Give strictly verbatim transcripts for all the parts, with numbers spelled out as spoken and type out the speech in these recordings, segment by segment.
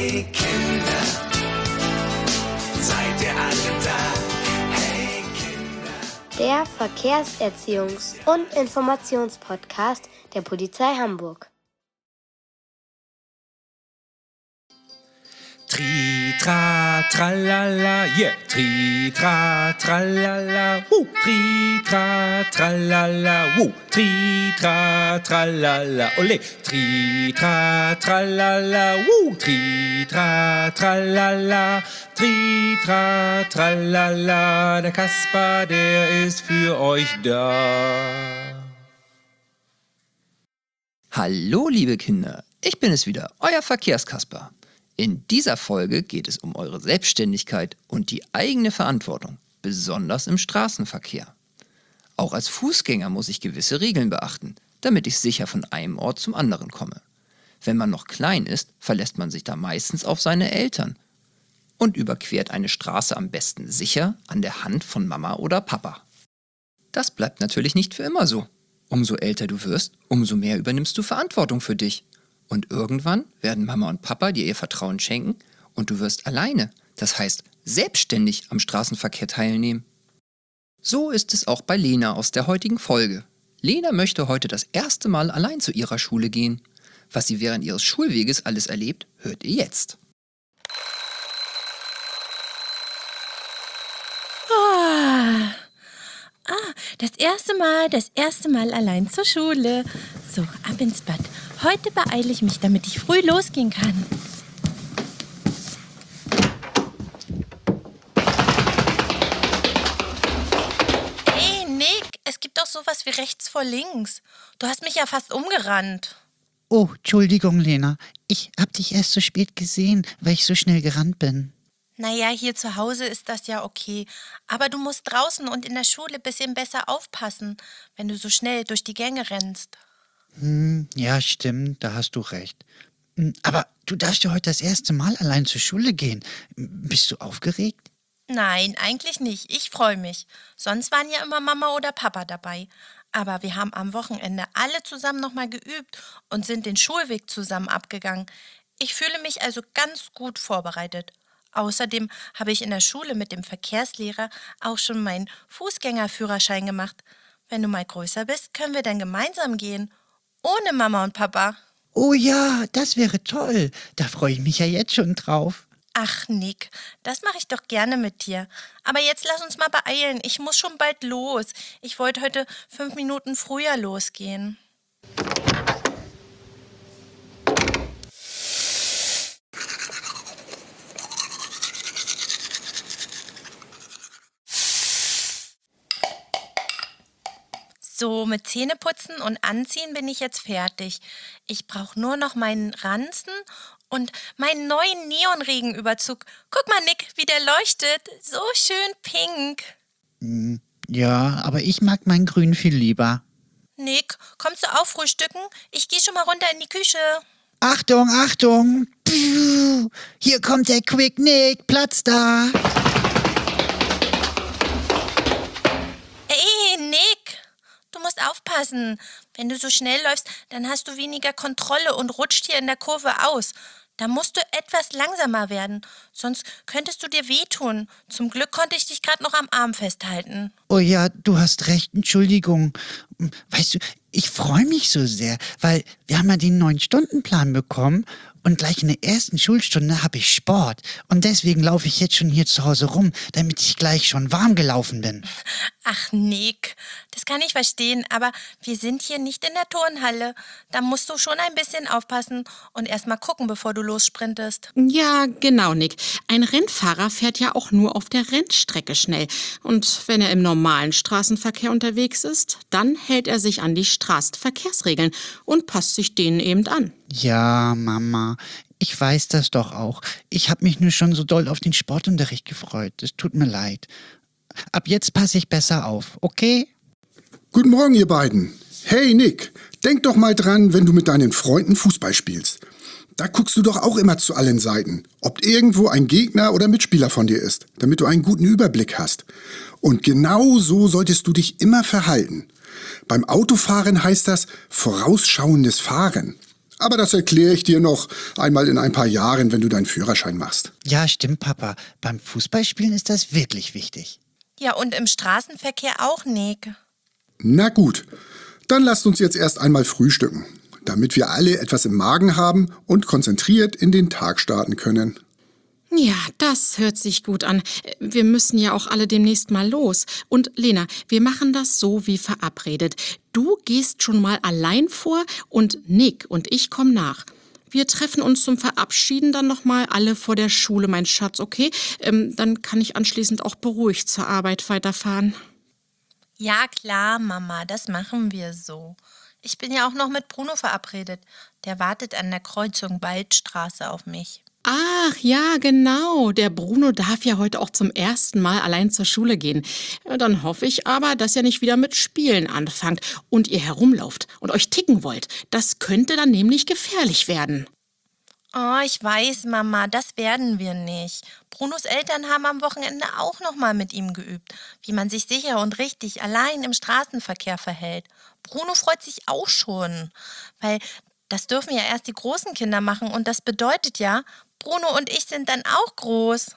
Hey Kinder, seid ihr alle da? Hey Kinder. Der Verkehrserziehungs- und Informationspodcast der Polizei Hamburg. Tri, tra, tralala, yeah. Tri, tra, tralala, woo. Tri, tra, tralala, woo. Tri, tra, tralala, ole. Tri, tra, tralala, woo. Tri, tra, tralala, tri, tra, tralala. Der Kasper, der ist für euch da. Hallo, liebe Kinder. Ich bin es wieder, euer Verkehrskasper. In dieser Folge geht es um eure Selbstständigkeit und die eigene Verantwortung, besonders im Straßenverkehr. Auch als Fußgänger muss ich gewisse Regeln beachten, damit ich sicher von einem Ort zum anderen komme. Wenn man noch klein ist, verlässt man sich da meistens auf seine Eltern und überquert eine Straße am besten sicher an der Hand von Mama oder Papa. Das bleibt natürlich nicht für immer so. Umso älter du wirst, umso mehr übernimmst du Verantwortung für dich. Und irgendwann werden Mama und Papa dir ihr Vertrauen schenken und du wirst alleine, das heißt selbstständig am Straßenverkehr teilnehmen. So ist es auch bei Lena aus der heutigen Folge. Lena möchte heute das erste Mal allein zu ihrer Schule gehen. Was sie während ihres Schulweges alles erlebt, hört ihr jetzt. Oh. Ah, das erste Mal, das erste Mal allein zur Schule. So, ab ins Bad. Heute beeile ich mich, damit ich früh losgehen kann. Hey, Nick, es gibt doch sowas wie rechts vor links. Du hast mich ja fast umgerannt. Oh, Entschuldigung, Lena. Ich hab dich erst so spät gesehen, weil ich so schnell gerannt bin. Naja, hier zu Hause ist das ja okay. Aber du musst draußen und in der Schule ein bisschen besser aufpassen, wenn du so schnell durch die Gänge rennst. Hm, ja, stimmt, da hast du recht. Aber du darfst ja heute das erste Mal allein zur Schule gehen. Bist du aufgeregt? Nein, eigentlich nicht. Ich freue mich. Sonst waren ja immer Mama oder Papa dabei. Aber wir haben am Wochenende alle zusammen nochmal geübt und sind den Schulweg zusammen abgegangen. Ich fühle mich also ganz gut vorbereitet. Außerdem habe ich in der Schule mit dem Verkehrslehrer auch schon meinen Fußgängerführerschein gemacht. Wenn du mal größer bist, können wir dann gemeinsam gehen. Ohne Mama und Papa. Oh ja, das wäre toll. Da freue ich mich ja jetzt schon drauf. Ach, Nick, das mache ich doch gerne mit dir. Aber jetzt lass uns mal beeilen. Ich muss schon bald los. Ich wollte heute fünf Minuten früher losgehen. So, mit Zähneputzen und Anziehen bin ich jetzt fertig. Ich brauche nur noch meinen Ranzen und meinen neuen Neonregenüberzug. Guck mal, Nick, wie der leuchtet. So schön pink. Hm, ja, aber ich mag meinen Grün viel lieber. Nick, kommst du auch frühstücken? Ich gehe schon mal runter in die Küche. Achtung, Achtung! Piu, hier kommt der Quick Nick, Platz da! Ey, Nick! Du musst aufpassen. Wenn du so schnell läufst, dann hast du weniger Kontrolle und rutscht hier in der Kurve aus. Da musst du etwas langsamer werden, sonst könntest du dir wehtun. Zum Glück konnte ich dich gerade noch am Arm festhalten. Oh ja, du hast recht, Entschuldigung. Weißt du, ich freue mich so sehr, weil wir haben ja den neuen Stundenplan bekommen und gleich in der ersten Schulstunde habe ich Sport. Und deswegen laufe ich jetzt schon hier zu Hause rum, damit ich gleich schon warm gelaufen bin. Ach, Nick, das kann ich verstehen, aber wir sind hier nicht in der Turnhalle. Da musst du schon ein bisschen aufpassen und erst mal gucken, bevor du lossprintest. Ja, genau, Nick. Ein Rennfahrer fährt ja auch nur auf der Rennstrecke schnell. Und wenn er im normalen Straßenverkehr unterwegs ist, dann hält er sich an die Straßenverkehrsregeln und passt sich denen eben an. Ja, Mama, ich weiß das doch auch. Ich habe mich nur schon so doll auf den Sportunterricht gefreut. Es tut mir leid. Ab jetzt passe ich besser auf, okay? Guten Morgen, ihr beiden. Hey, Nick, denk doch mal dran, wenn du mit deinen Freunden Fußball spielst. Da guckst du doch auch immer zu allen Seiten, ob irgendwo ein Gegner oder Mitspieler von dir ist, damit du einen guten Überblick hast. Und genau so solltest du dich immer verhalten. Beim Autofahren heißt das vorausschauendes Fahren. Aber das erkläre ich dir noch einmal in ein paar Jahren, wenn du deinen Führerschein machst. Ja, stimmt, Papa. Beim Fußballspielen ist das wirklich wichtig. Ja, und im Straßenverkehr auch, Nick. Na gut, dann lasst uns jetzt erst einmal frühstücken, damit wir alle etwas im Magen haben und konzentriert in den Tag starten können. Ja, das hört sich gut an. Wir müssen ja auch alle demnächst mal los. Und Lena, wir machen das so wie verabredet. Du gehst schon mal allein vor und Nick und ich kommen nach. Wir treffen uns zum Verabschieden dann nochmal alle vor der Schule, mein Schatz, okay? Ähm, dann kann ich anschließend auch beruhigt zur Arbeit weiterfahren. Ja, klar, Mama, das machen wir so. Ich bin ja auch noch mit Bruno verabredet. Der wartet an der Kreuzung Waldstraße auf mich. Ach, ja, genau. Der Bruno darf ja heute auch zum ersten Mal allein zur Schule gehen. Dann hoffe ich aber, dass ihr nicht wieder mit Spielen anfangt und ihr herumlauft und euch ticken wollt. Das könnte dann nämlich gefährlich werden. Oh, ich weiß, Mama, das werden wir nicht. Brunos Eltern haben am Wochenende auch noch mal mit ihm geübt, wie man sich sicher und richtig allein im Straßenverkehr verhält. Bruno freut sich auch schon, weil das dürfen ja erst die großen Kinder machen und das bedeutet ja, Bruno und ich sind dann auch groß.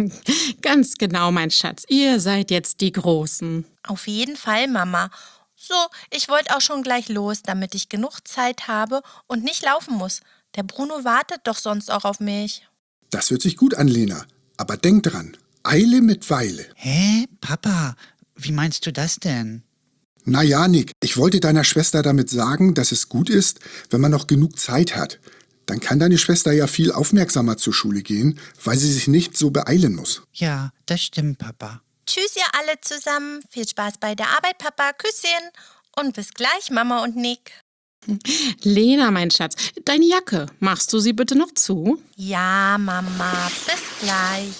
Ganz genau, mein Schatz. Ihr seid jetzt die Großen. Auf jeden Fall, Mama. So, ich wollte auch schon gleich los, damit ich genug Zeit habe und nicht laufen muss. Der Bruno wartet doch sonst auch auf mich. Das hört sich gut an, Lena. Aber denk dran, Eile mit Weile. Hä? Papa, wie meinst du das denn? Na ja, Nick, ich wollte deiner Schwester damit sagen, dass es gut ist, wenn man noch genug Zeit hat. Dann kann deine Schwester ja viel aufmerksamer zur Schule gehen, weil sie sich nicht so beeilen muss. Ja, das stimmt, Papa. Tschüss, ihr alle zusammen. Viel Spaß bei der Arbeit, Papa. Küsschen. Und bis gleich, Mama und Nick. Lena, mein Schatz, deine Jacke, machst du sie bitte noch zu? Ja, Mama. Bis gleich.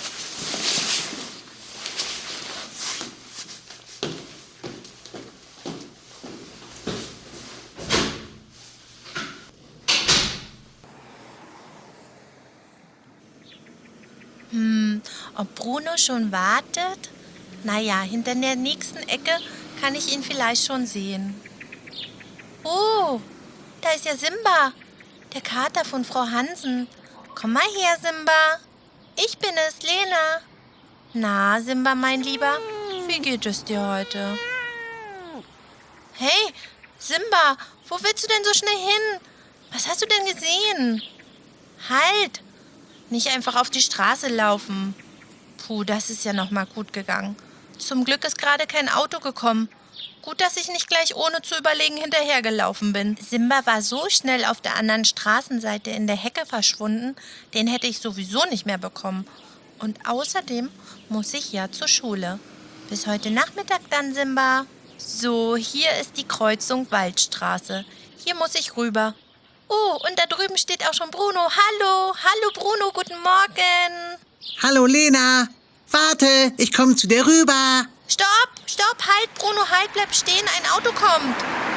Hm, ob Bruno schon wartet? Naja, hinter der nächsten Ecke kann ich ihn vielleicht schon sehen. Oh, da ist ja Simba, der Kater von Frau Hansen. Komm mal her, Simba. Ich bin es, Lena. Na, Simba, mein Lieber, wie geht es dir heute? Hey, Simba, wo willst du denn so schnell hin? Was hast du denn gesehen? Halt! Nicht einfach auf die Straße laufen. Puh, das ist ja noch mal gut gegangen. Zum Glück ist gerade kein Auto gekommen. Gut, dass ich nicht gleich ohne zu überlegen hinterhergelaufen bin. Simba war so schnell auf der anderen Straßenseite in der Hecke verschwunden, den hätte ich sowieso nicht mehr bekommen. Und außerdem muss ich ja zur Schule. Bis heute Nachmittag dann, Simba. So, hier ist die Kreuzung Waldstraße. Hier muss ich rüber. Oh, und da drüben steht auch schon Bruno. Hallo, hallo Bruno, guten Morgen. Hallo Lena, warte, ich komme zu dir rüber. Stopp, stopp, halt Bruno, halt, bleib stehen, ein Auto kommt.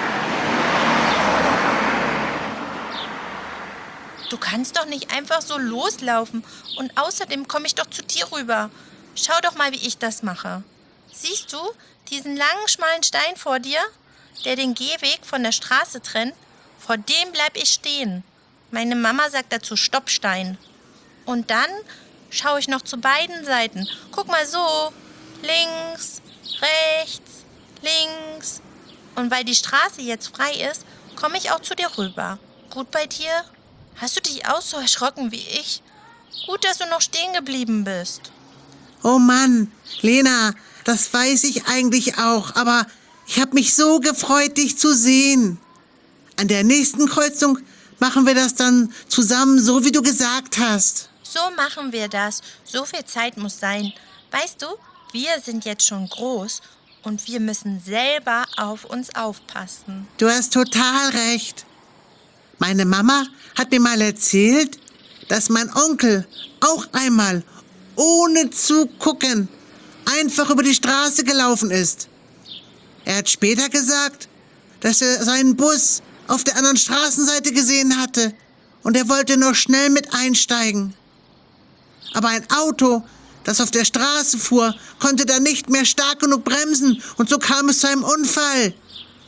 Du kannst doch nicht einfach so loslaufen. Und außerdem komme ich doch zu dir rüber. Schau doch mal, wie ich das mache. Siehst du diesen langen, schmalen Stein vor dir, der den Gehweg von der Straße trennt? Vor dem bleib ich stehen. Meine Mama sagt dazu Stoppstein. Und dann schaue ich noch zu beiden Seiten. Guck mal so. Links, rechts, links. Und weil die Straße jetzt frei ist, komme ich auch zu dir rüber. Gut bei dir? Hast du dich auch so erschrocken wie ich? Gut, dass du noch stehen geblieben bist. Oh Mann, Lena, das weiß ich eigentlich auch, aber ich habe mich so gefreut, dich zu sehen. An der nächsten Kreuzung machen wir das dann zusammen, so wie du gesagt hast. So machen wir das. So viel Zeit muss sein. Weißt du, wir sind jetzt schon groß und wir müssen selber auf uns aufpassen. Du hast total recht. Meine Mama hat mir mal erzählt, dass mein Onkel auch einmal, ohne zu gucken, einfach über die Straße gelaufen ist. Er hat später gesagt, dass er seinen Bus auf der anderen Straßenseite gesehen hatte und er wollte noch schnell mit einsteigen. Aber ein Auto, das auf der Straße fuhr, konnte dann nicht mehr stark genug bremsen und so kam es zu einem Unfall.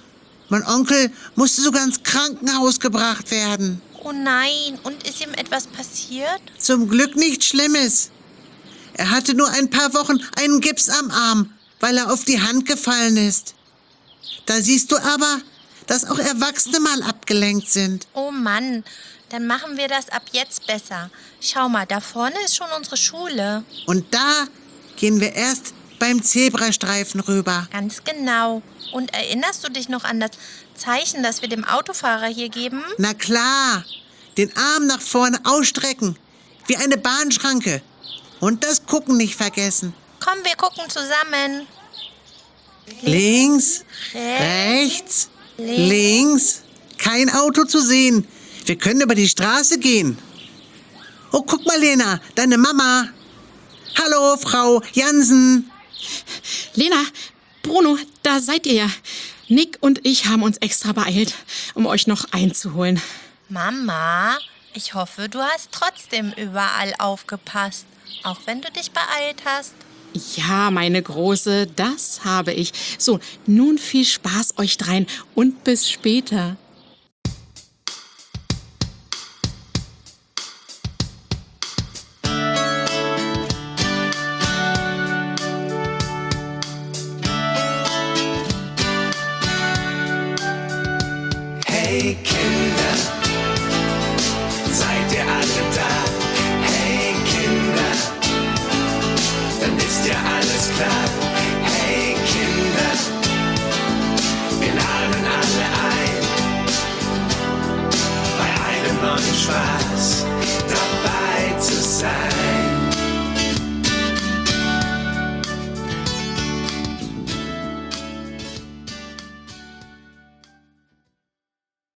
Mein Onkel musste sogar ins Krankenhaus gebracht werden. Oh nein, und ist ihm etwas passiert? Zum Glück nichts Schlimmes. Er hatte nur ein paar Wochen einen Gips am Arm, weil er auf die Hand gefallen ist. Da siehst du aber, dass auch Erwachsene mal abgelenkt sind. Oh Mann, dann machen wir das ab jetzt besser. Schau mal, da vorne ist schon unsere Schule. Und da gehen wir erst beim Zebrastreifen rüber. Ganz genau. Und erinnerst du dich noch an das Zeichen, das wir dem Autofahrer hier geben? Na klar, den Arm nach vorne ausstrecken, wie eine Bahnschranke. Und das Gucken nicht vergessen. Komm, wir gucken zusammen. Links, rechts, links. Kein Auto zu sehen. Wir können über die Straße gehen. Oh, guck mal, Lena, deine Mama. Hallo, Frau Jansen. Lena, Bruno, da seid ihr ja. Nick und ich haben uns extra beeilt, um euch noch einzuholen. Mama, ich hoffe, du hast trotzdem überall aufgepasst, auch wenn du dich beeilt hast. Ja, meine Große, das habe ich. So, nun viel Spaß euch dreien und bis später.